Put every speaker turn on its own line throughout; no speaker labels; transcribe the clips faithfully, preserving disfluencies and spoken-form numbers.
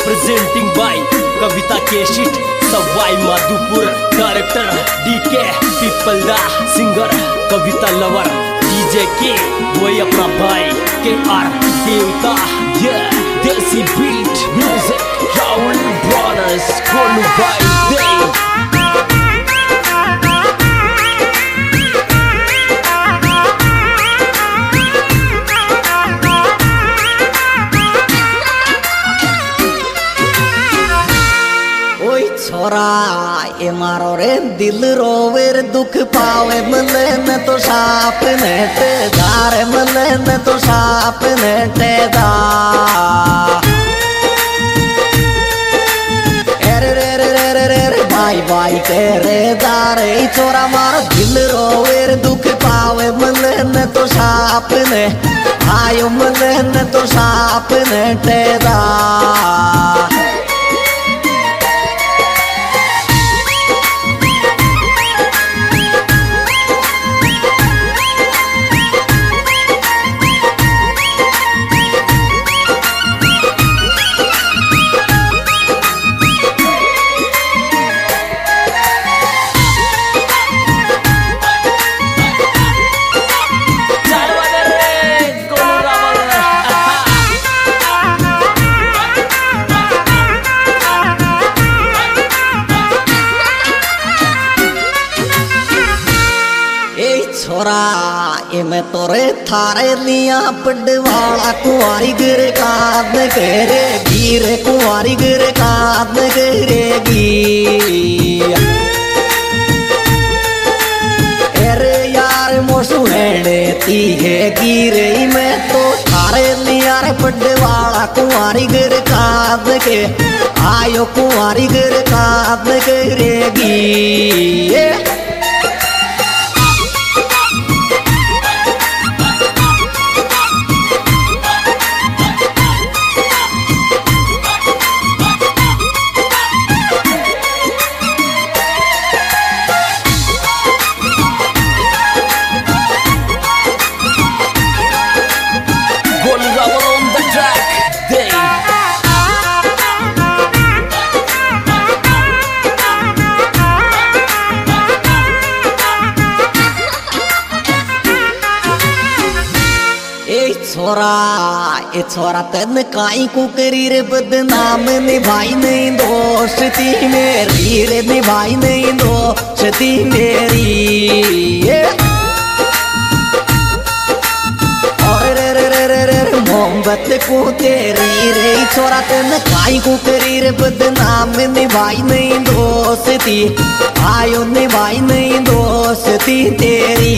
Presenting by Kavita केशिट Sawai Madhopur. Director DK Pipalda, singer Kavita लवर, DJ के वही अपना भाई के आर देवता। ये देसी बीट म्यूजिक राहुल ब्रदर्स कोलू भाई दे।
छोरा ये मारो रे दिल रोवेर दुख पावे मले न तो साप नेटे दार मले न तो साप नेटे दा। अरे रे रे रे रे रे रे भाई भाई तेरे दारे छोरा मारो दिल रोवेर दुख पावे मले न तो साप ने आयो मले न तो साप नेटे दा। छोरा ये मैं तोरे थारे लिया पडवाला कुंवारी गिर काद करे गिरे कुंवारी गिर काद करेगी। अरे यार मोसू हेड़े ती है गिरे मैं तो थारे लिया रे पडवाला कुंवारी गिर काद के आयो कुंवारी गिर काद करेगी। छोरा ये छोरा तेन काई को करी रे बदनाम निभाई नहीं दोस्ती मेरी रे निभाई नहीं दोस्ती मेरी। और रे रे रे रे रे मोहब्बत को तेरी रे छोरा तेन काई को करी रे बदनाम निभाई नहीं दोस्ती आयो निभाई नहीं दोस्ती तेरी।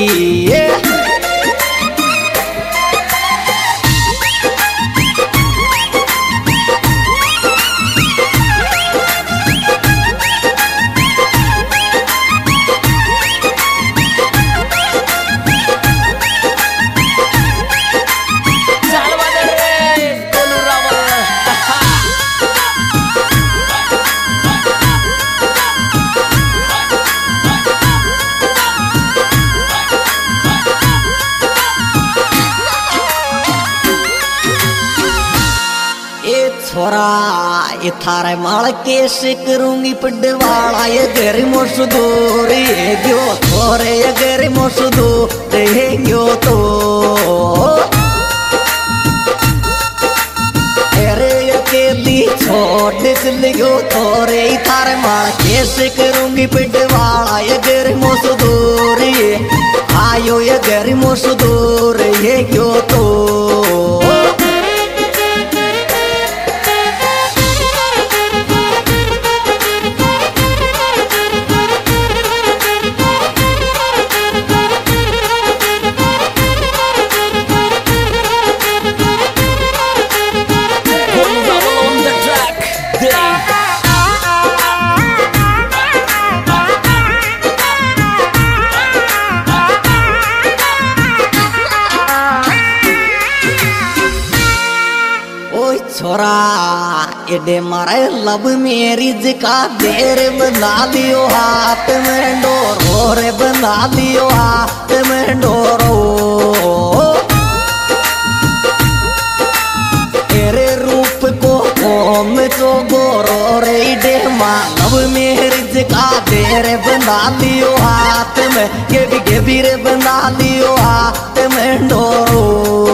छोरा ये थारे माल केस करूंगी पडवाला ये घर मोसदूर ये गयो थोरे ये घर मोसदूर ये गयो तो। अरे अकेली छोड़ चलियो थोरे थारे माल केस करूंगी पडवाला ये घर मोसदूर ये आयो ये घर मोसदूर ये गयो तो। छोरा एडे मारे लब मेरी जिका देर बना लियो हाथ में डोरो रे बना लियो हाथ में डोरो। तेरे रूप को ओम तो गोरो रे डे मानव मेहर का देर बना लियो हाथ में के भी के भी रे बना लियो हाथ में डोरो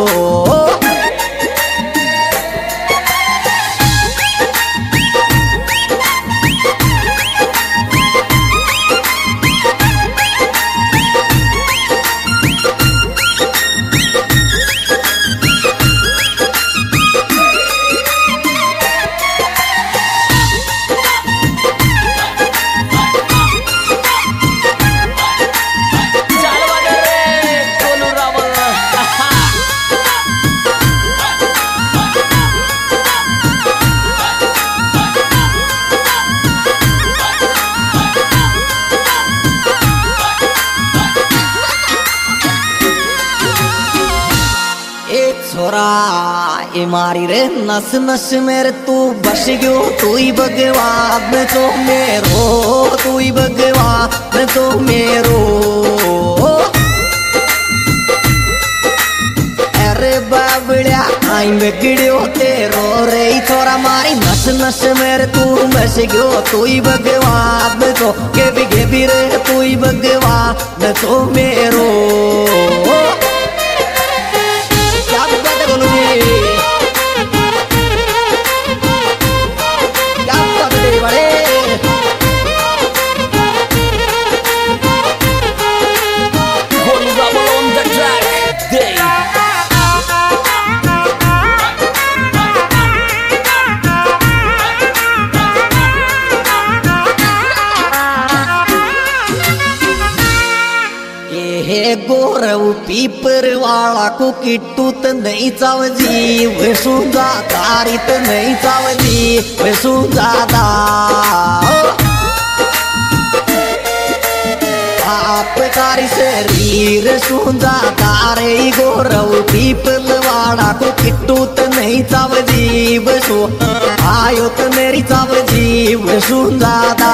ए मारी रे नस नस मेरे तू बस गयो तू ही भगवान तो मेरो तू ही भगवान तो मेरो अरे बाबड़िया आई बिगड़ियो तेरो रे थोड़ा मारी नस नस मेरे तू बस गयो तू ही भगवान तो के भी के भी रे तू ही भगवान तो मेरो गोरव पीपर वाला को किट्टू तो नहीं चावजी वे सुधा तारी तो नहीं चावजी वे सुधा आपकारी शरीर सुधा तारे गोरव पीपल वाला को किट्टू तो नहीं चावजी वे सु आयो तो मेरी चावजी वे सुधा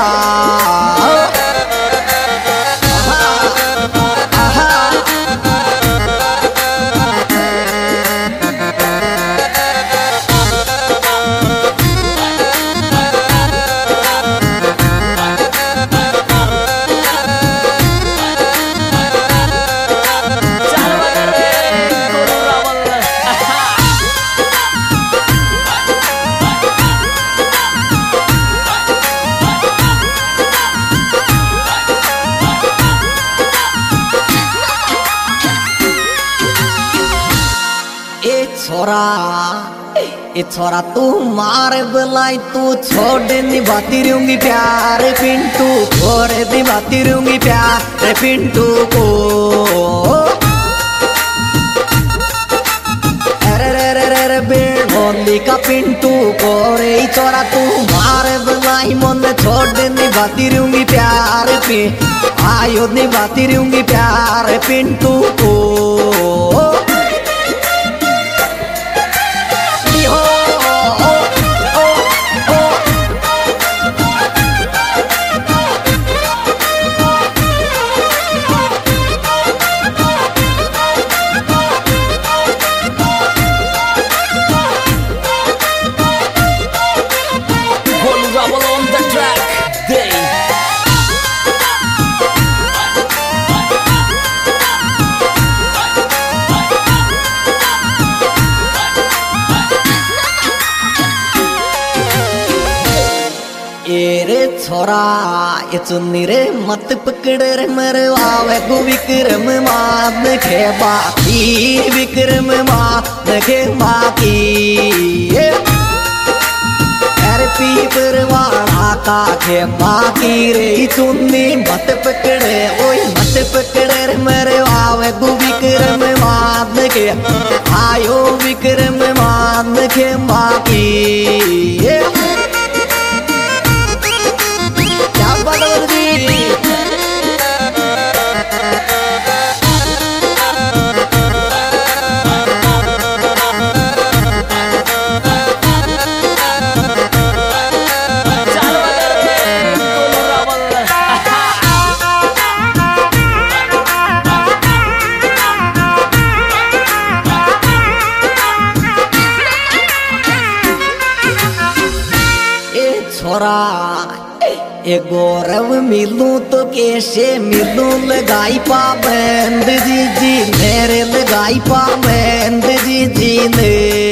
छोरा ए छोरा तू मारे बुलाई तू छोड़ निभाती रहूंगी प्यार पिंटू छोड़ निभाती रहूंगी प्यार पिंटू को अरे रे रे रे रे बेहोली का पिंटू को रे छोरा तू मारे बुलाई मन छोड़ निभाती रहूंगी प्यार पे आयो निभाती रहूंगी प्यार पिंटू को छोरा ये चुन्नी रे मत पकड़ रे मरवावे गो विक्रम मान के बाकी विक्रम मान के बाकी अरे पीपर वाला का के बाकी रे चुन्नी मत पकड़े ओए मत पकड़े रे मरवावे गो विक्रम मान के आयो विक्रम मान के बाकी छोरा ए गौरव मिलूं तो कैसे मिलूं लगाई पाबंद जी जी मेरे लगाई पाबंद जी जी ने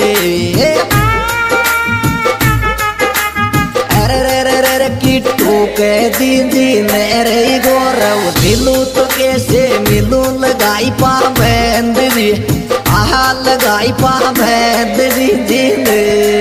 अरे रे रे रे रे किट्टू के जी जी मेरे गौरव मिलूं तो कैसे मिलूं लगाई पाबंद जी आहा लगाई पाबंद जी जी ने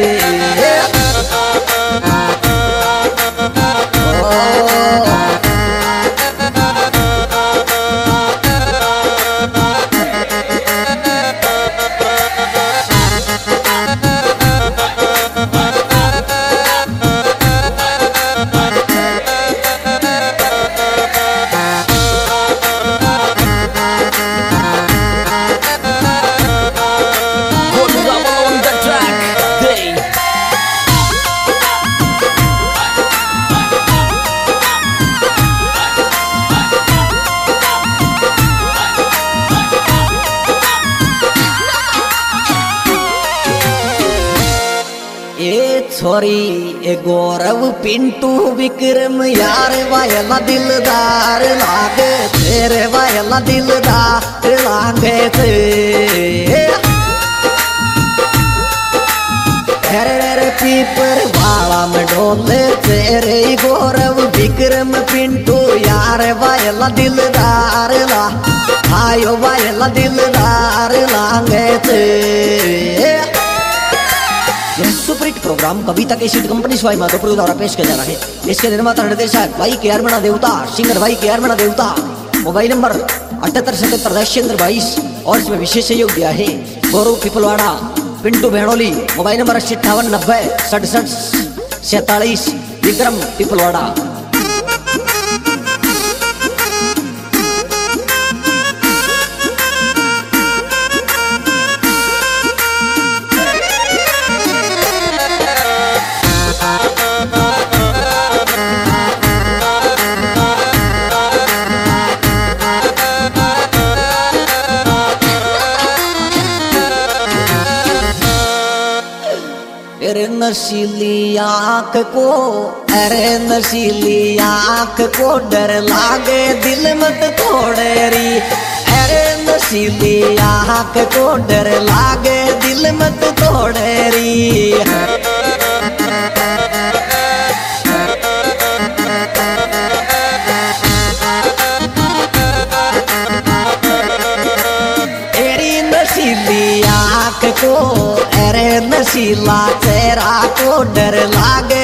छोरी ए गौरव पिंटू विक्रम यार वायला दिलदार लागे तेरे वायला दिलदार लागे थे अरे पीपर वाला में डोले तेरे गौरव विक्रम पिंटू यार वायला दिलदार ला आयो वायला दिलदार लागे थे सुपरहिट प्रोग्राम कविता के सीट कंपनी स्वाई माधोपुर द्वारा पेश किया जा रहा है। इसके निर्माता निर्देशक भाई के आर मीणा देवता सिंगर भाई के आर मीणा देवता मोबाइल नंबर अठहत्तर सतहत्तर दशचंद्र बाईस और इसमें विशेष सहयोग दिया है गौरव पिपलवाड़ा पिंटू भेड़ोली मोबाइल नंबर अस्सी अट्ठावन नब्बे सड़सठ सैतालीस विक्रम पिपलवाड़ा। अरे नशीली आँख को अरे नशीली आँख को डर लागे दिल मत तोड़े री अरे नशीली आँख को डर लागे दिल मत तोड़े री एरी नशीली आँख को अरे नशीला चेहरा को डर लागे